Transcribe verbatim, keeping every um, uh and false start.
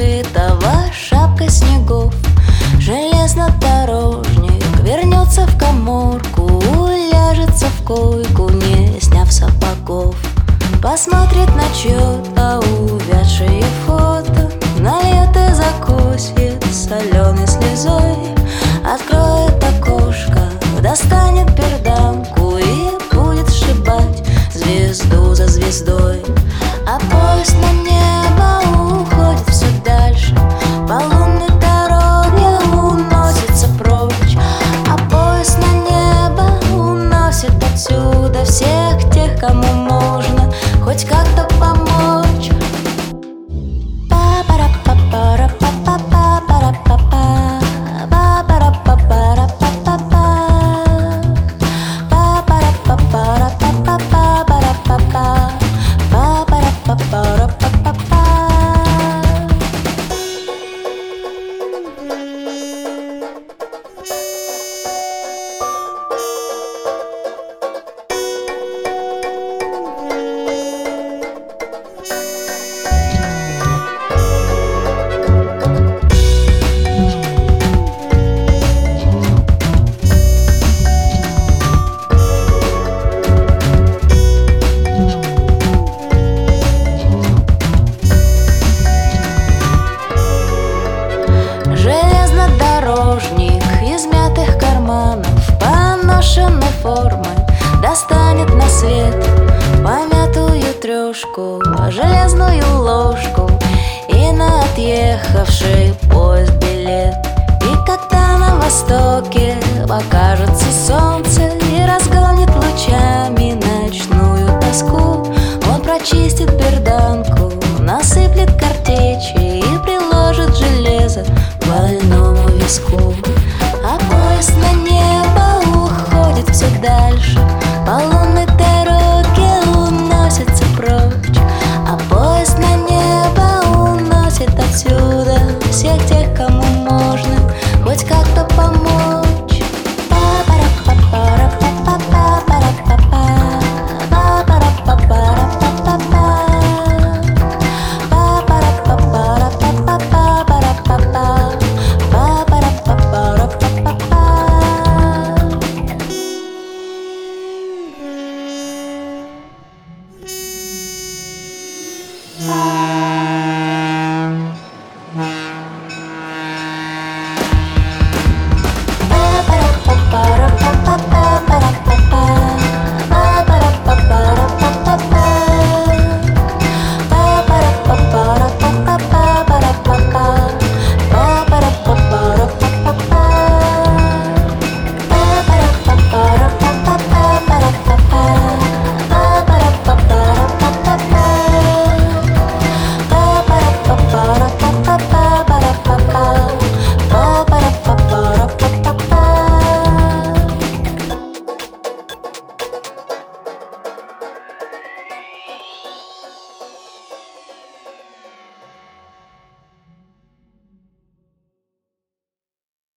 покрытого шапкой снегов. Железнодорожник вернется в каморку, уляжется в койку, не сняв сапогов. Посмотрит на чьё-то увядшее фото, нальет и закусит соленой слезой. Откроет окошко, достанет берданку и будет сшибать звезду за звездой. А поезд на небо уходит все дальше, по лунной дороге уносится прочь. А поезд на небо уносит отсюда всех тех, кому можно хоть как-то помочь. Железнодорожник из мятых карманов поношенной формы достанет на свет помятую трешку, железную ложку и на отъехавший поезд билет. И когда на востоке покажется солнце и разгонит лучами ночную тоску, он прочистит берданку, насыплет картечи и приложит железо к больному виску. А поезд на небо уходит все дальше, по лунной дороге уносится прочь. А поезд на небо уносит отсюда